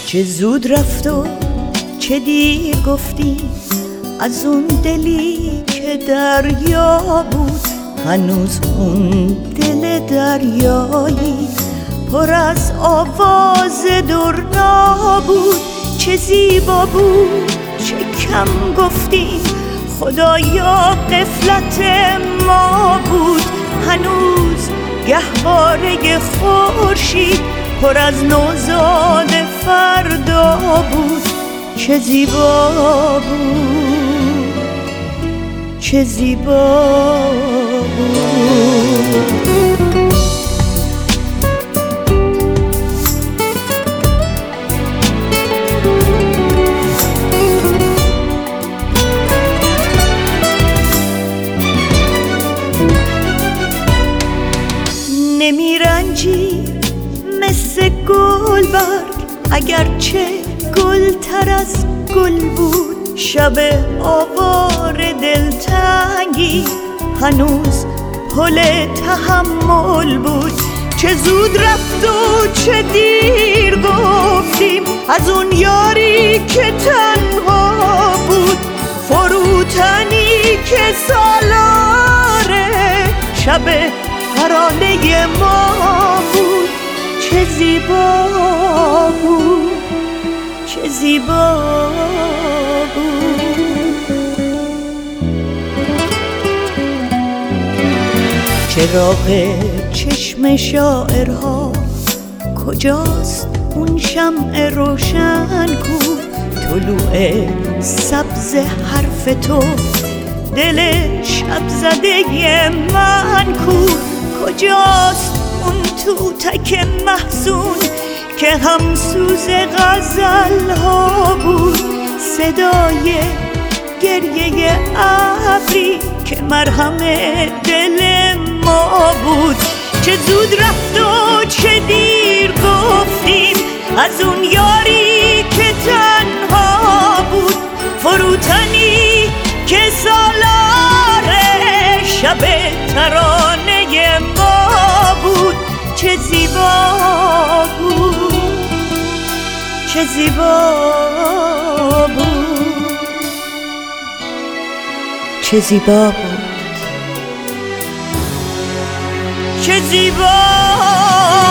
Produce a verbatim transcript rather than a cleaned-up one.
چه زود رفت و چه دیر گفتی از اون دلی که دریا بود. هنوز اون دل دریایی پر از آواز درنا بود. چه زیبا بود چه کم گفتی خدایا غفلت ما بود. هنوز گهواره خورشید پر از نوزاد فردا بود. چه زیبا بود چه زیبا بود. نمیرنجی مثل گل برگ اگرچه گل تر از گل بود. شب آوار دلتنگی هنوز پل تحمل بود. چه زود رفت و چه دیر گفتیم از اون یاری که تنها بود. فروتنی که سالاره شب ترانه ما بود. چه زیبا بود چه زیبا بود. چراغ چشم شاعرها کجاست اون شمع روشن کو؟ طلوع سبز حرف تو دل شب زده من کو؟ کجاست اون توتک محزون که همسوز غزل ها بود؟ صدای گریه ابری که مرهم دل ما بود. چه زود رفت و چه دیر گفتیم از اون یاری که تنها بود. فروتنی که سالار شب ترانه ما بود. چه زیبا بود چه زیبا بود چه زیبا بود چه زیبا